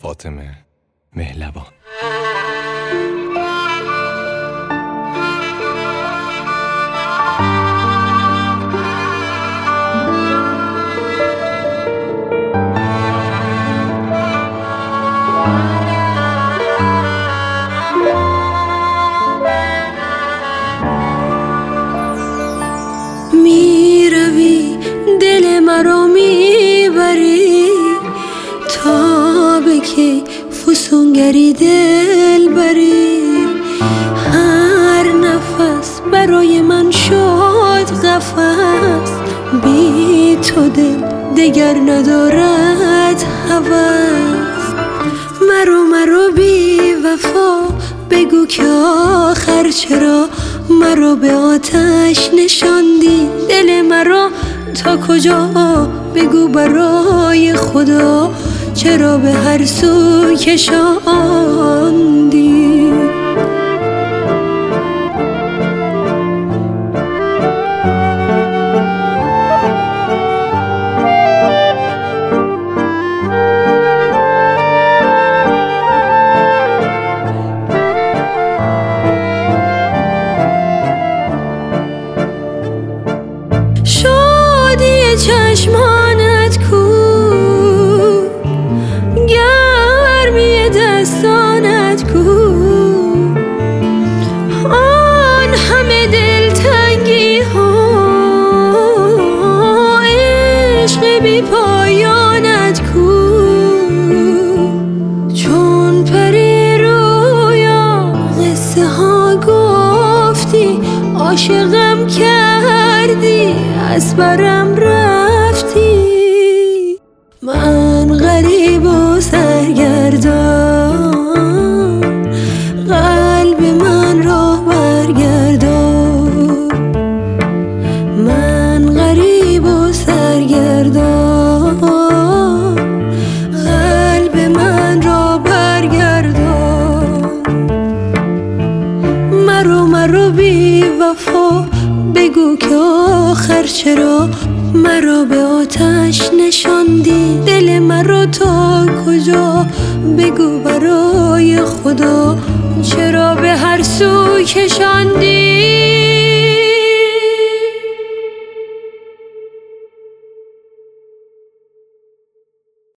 فاطمه مهلبان. میروی دل مرا میبری تا به کی فسونگری دل بری. هر نفس برای من شد قفس، بی تو دل دگر ندارد هوس. مرو بی وفا بگو که آخر چرا مرا به آتش نشاندی. دل مرا تا کجا بگو برای خدا چرا به هر سو کشاندی. شادی چشمانت کو، گرمی دستانت کو، آن همه دلتنگی ها، عشق بی پایانت کو. چون پری رویا قصه ها گفتی، عاشقم کردی از برم رفتی. من غریب و سرگردان، قلب من را برگردان. من غریب و سرگردان، قلب من را برگردان. مرو بی وفا بگو که آخر چرا مرا به آتش نشاندی. دل مرا تا کجا بگو برای خدا چرا به هر سو کشاندی.